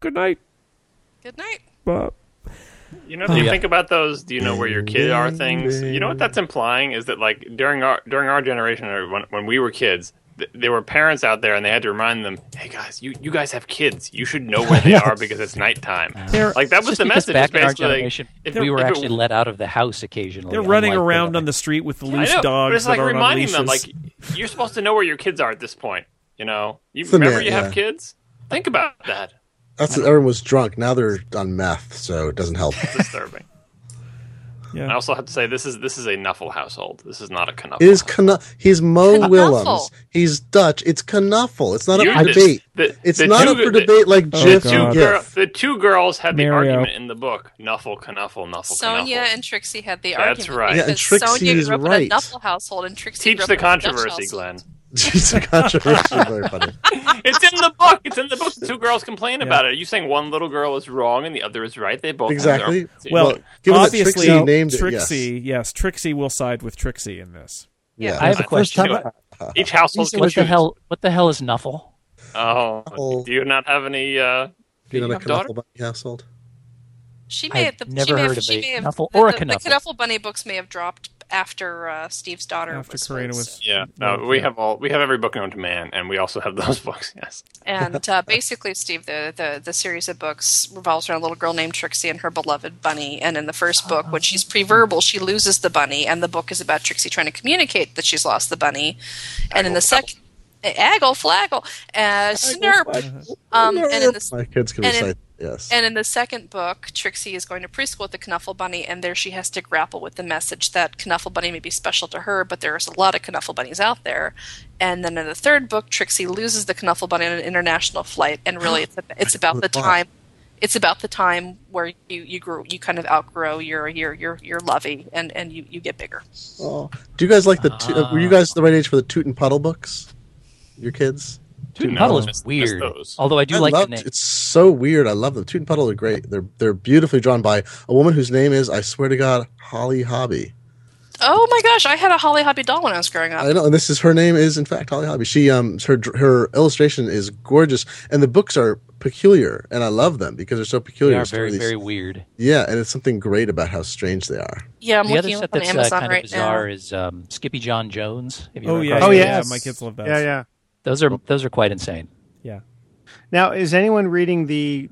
Good night. Good night. You know, if you think about those, do you know where your kids are things? You know what that's implying is that, like, during our generation, or when we were kids, there were parents out there, and they had to remind them, "Hey guys, you guys have kids. You should know where they are because it's nighttime." Like that was the message. Back in our basically, generation, we were actually let out of the house occasionally. They're running around on the street with the loose dogs. But it's like that reminding them, leashes. like, you're supposed to know where your kids are at this point. You know, you have kids. Think about that. Everyone was drunk. Now they're on meth, so it doesn't help. It's disturbing. Yeah. I also have to say this is a Knuffle household. This is not a Knuffle. It is He's Mo Willems. He's Dutch. It's Knuffle. It's not up for debate. It's not up for debate like GIF and GIF. The two girls had the Mario. argument in the book. Knuffle, Knuffle. Sonia Knuffle. and Trixie had the That's argument. right. Yeah, and Trixie Sonia is grew up right. in a Knuffle household, and Trixie Teach grew up the in a Dutch controversy, household. Glenn. It's a controversy. Very funny. It's in the book. It's in the book. The two girls complain about it. Are you saying one little girl is wrong and the other is right? They both Exactly. Have their Well, given that obviously, Trixie named it, Trixie, yes, Trixie will side with Trixie in this. Yeah. I have a question. Each household can What the choose. hell? What the hell is Knuffle? Oh, do you not have any? You're you not a have daughter? Knuffle Bunny household. She may I've have never heard of a Knuffle the, or a the Knuffle. Knuffle Bunny books may have dropped after Steve's daughter After was Karina was... Yeah, no, we have every book known to man, and we also have those books. Yes, And basically, Steve, the series of books revolves around a little girl named Trixie and her beloved bunny. And in the first book, when she's pre-verbal, she loses the bunny, and the book is about Trixie trying to communicate that she's lost the bunny. And in the second, Aggle, Flaggle, Snurp. And in the My kids can and in- recite. Yes. And in the second book, Trixie is going to preschool with the Knuffle Bunny, and there she has to grapple with the message that Knuffle Bunny may be special to her, but there's a lot of Knuffle Bunnies out there. And then in the third book, Trixie loses the Knuffle Bunny on an international flight, and really it's about the time. It's about the time where you kind of outgrow your lovey and you get bigger. Oh. Do you guys like were you guys the right age for the Toot and Puddle books? Your kids? Toot and Puddle is weird. Although I do like the name. It's so weird. I love them. Toot and Puddle are great. They're beautifully drawn by a woman whose name is, I swear to God, Holly Hobby. Oh my gosh, I had a Holly Hobby doll when I was growing up. I know, and her name is in fact Holly Hobby. She her illustration is gorgeous, and the books are peculiar, and I love them because they're so peculiar. They are very, very weird. Yeah, and it's something great about how strange they are. Yeah, I'm the other looking set up on that's Amazon kind right of bizarre now. is Skippy John Jones. Have you Oh ever yeah, crossed yeah, those? my kids love those. Yeah. Those are quite insane. Yeah. Now, is anyone reading the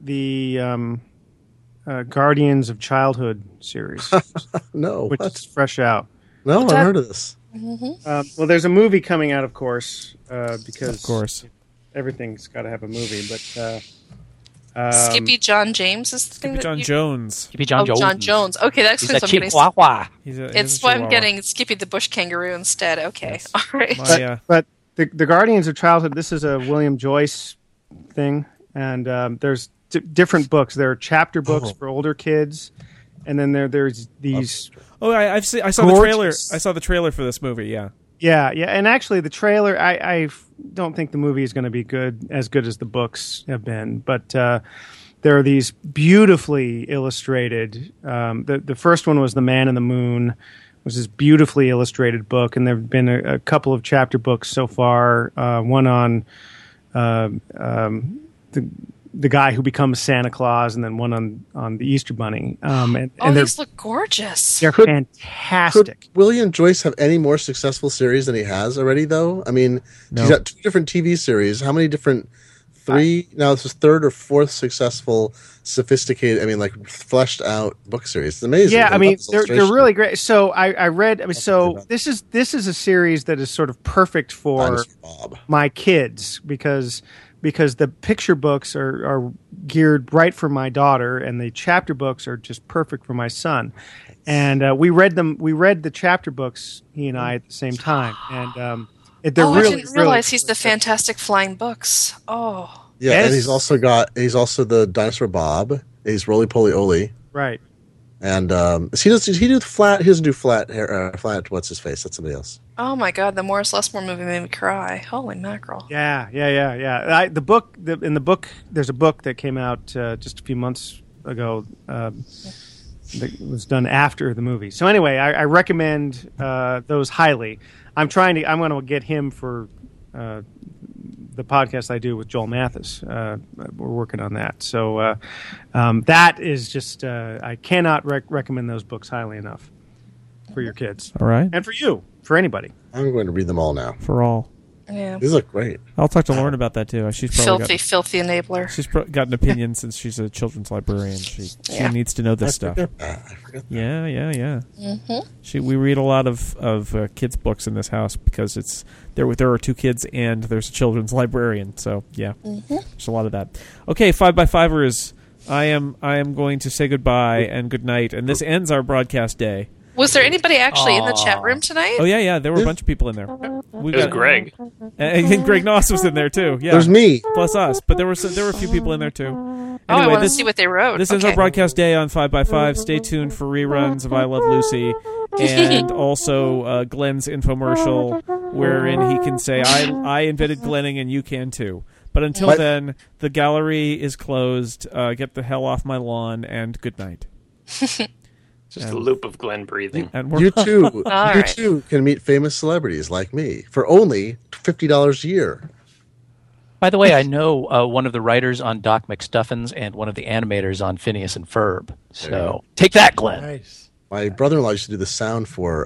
Guardians of Childhood series, No, which what? is fresh out? No, I've heard of this. Well, there's a movie coming out, of course, because Of course. everything's got to have a movie. But Skippy John James is the thing Skippy that John you- Jones. Skippy John Jones. John Jones. Okay, that He's explains a what I'm getting. Chihuahua. It's why I'm getting Skippy the Bush Kangaroo instead. Okay, all right. but the Guardians of Childhood, this is a William Joyce thing, and there's different books. There are chapter books for older kids, and then there's these. Oh, I saw the trailer. I saw the trailer for this movie. Yeah. Yeah, and actually the trailer, I don't think the movie is going to be as good as the books have been, but there are these beautifully illustrated. The first one was The Man in the Moon, which is this beautifully illustrated book, and there have been a couple of chapter books so far. One on the guy who becomes Santa Claus, and then one on the Easter Bunny. And These look gorgeous. they're fantastic. Could William Joyce have any more successful series than he has already, though? I mean, he's got 2 different TV series. How many different... 3... now, this is 3rd or 4th successful, sophisticated, fleshed out book series. It's amazing. Yeah, I love they're really great. So I read... this is a series that is sort of perfect for Dinosaur Bob. my kids because the picture books are geared right for my daughter, and the chapter books are just perfect for my son. And we read the chapter books, he and I, at the same time. And they're I really, didn't realize really he's the Fantastic Flying Books. Oh, Yeah, Yes. and he's also the Dinosaur Bob. He's Roly Poly Oly. right. And he doesn't do flat hair. Flat. What's his face? That's somebody else. oh my God! The Morris Lesmore movie made me cry. Holy mackerel! Yeah. The book, there's a book that came out just a few months ago that was done after the movie. So anyway, I recommend those highly. I'm going to get him for the podcast I do with Joel Mathis. We're working on that. So that is just I cannot recommend those books highly enough for your kids. All right, and for you, for anybody. I'm going to read them all now. For all. Yeah. These look great. I'll talk to Lauren about that too. She's probably filthy enabler. She's got an opinion since she's a children's librarian. She needs to know this stuff. I forgot that. Yeah. Mm-hmm. We read a lot of kids' books in this house because there are 2 kids and there's a children's librarian. So there's a lot of that. Okay, 5x5ers. I am going to say goodbye and good night, and this ends our broadcast day. Was there anybody actually in the chat room tonight? Oh yeah. There were a bunch of people in there. There's Greg. And Greg Noss was in there too. Yeah, there's me plus us, but there were a few people in there too. Anyway, I want to see what they wrote. This is our broadcast day on 5x5. Stay tuned for reruns of I Love Lucy and also Glenn's infomercial, wherein he can say, "I invented Glenning and you can too." But until then, the gallery is closed. Get the hell off my lawn and good night. Just a loop of Glenn breathing. And you too can meet famous celebrities like me for only $50 a year. By the way, I know one of the writers on Doc McStuffins and one of the animators on Phineas and Ferb. So take that, Glenn. Nice. My brother-in-law used to do the sound for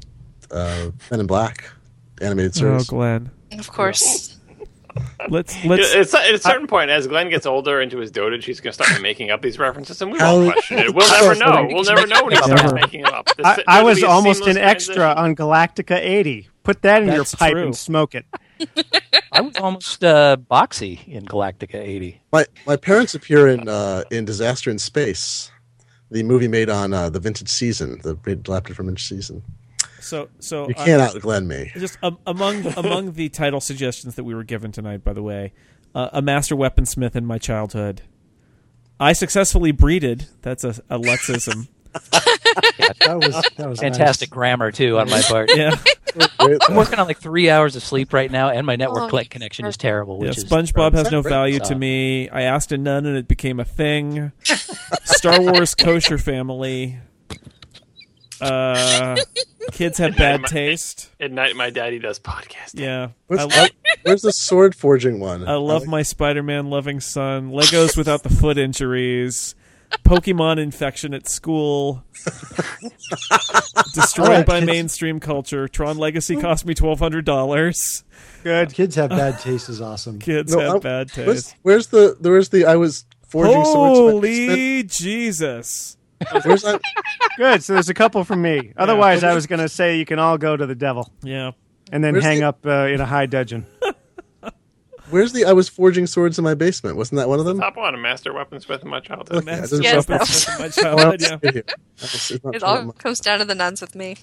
Men in Black animated series. Oh, Glenn. Of course. Let's at a certain point, as Glenn gets older into his dotage, he's going to start making up these references, and we won't question it. We'll never know. We'll never know when he starts making them up. I was almost an extra on Galactica 80. Put that in your pipe and smoke it. I was almost Boxy in Galactica 80. My parents appear in Disaster in Space, the movie made on the Vintage Season, the adapted from Vintage Season. So you can't out-Glenn me. Just among the title suggestions that we were given tonight, by the way, a master weaponsmith in my childhood. I successfully breeded. That's a Lexism. That was fantastic nice. Grammar too on my part. Yeah, I'm working on like 3 hours of sleep right now, and my network connection is terrible. Which is SpongeBob has no value to me. I asked a nun, and it became a thing. Star Wars kosher family. Kids have bad taste. At night, my daddy does podcasting. Yeah. Where's the sword forging one? I love my Spider-Man loving son. Legos without the foot injuries. Pokemon infection at school. Destroyed by mainstream culture. Tron Legacy cost me $1,200. Good. Kids have bad taste is awesome. Kids have bad taste. Where's the I was forging swords. Holy Jesus. Good. So there's a couple from me. Otherwise, I was going to say you can all go to the devil. Yeah. And then hang up in a high dudgeon. Where's the I was forging swords in my basement? Wasn't that one of them? Top one, a master weaponsmith in my childhood. Yes, Weaponsmith in my childhood, yeah. It all comes down to the nuns with me.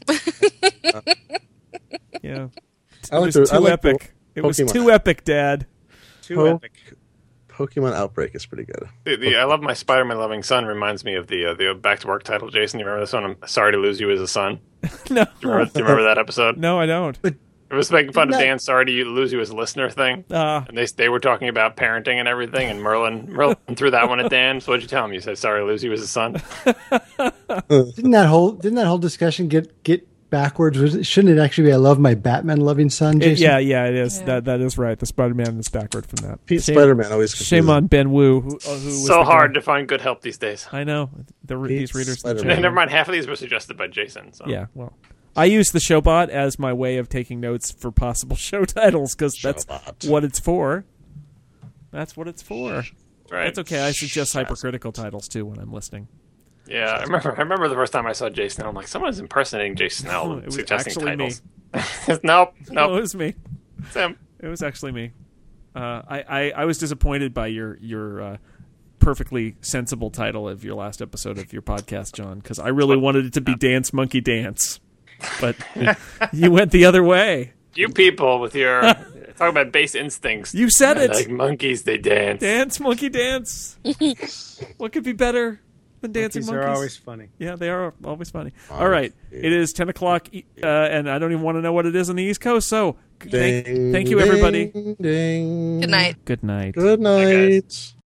Yeah. It was too epic. It was too epic, Dad. Too epic. Pokemon Outbreak is pretty good. I love my Spider-Man loving son reminds me of the Back to Work title. Jason, you remember this one? I'm sorry to lose you as a son. No. Do you remember that episode? No, I don't. It was making fun of Dan sorry to lose you as a listener thing. And they were talking about parenting and everything, and Merlin threw that one at Dan. So what'd you tell him? You said sorry to lose you as a son. Didn't that whole discussion get backwards? Shouldn't it actually be I love my Batman loving son, Jason? It is. Yeah. That is right. The Spider-Man is backward from that. Spider-Man always confusing. Shame on Ben Wu, who was so hard to find good help these days. I know. These readers. Never mind, half of these were suggested by Jason. So. Yeah, well. I use the Showbot as my way of taking notes for possible show titles because that's what it's for. That's what it's for. Right. That's okay. I suggest hypercritical titles too when I'm listening. Yeah, I remember the first time I saw Jay Snell. I'm like, someone's impersonating Jay Snell and suggesting titles. Nope. No, it was me. It's him. It was actually me. I was disappointed by your perfectly sensible title of your last episode of your podcast, John, because I really wanted it to be Dance Monkey Dance. But you went the other way. You people with your talking about base instincts. You said it. Like monkeys, they dance. Dance, monkey, dance. What could be better than dancing monkeys? They're always funny. Yeah, they are always funny. All right. It is 10 o'clock, and I don't even want to know what it is on the East Coast, so thank you, everybody. Ding. Good night. Good night. Good night.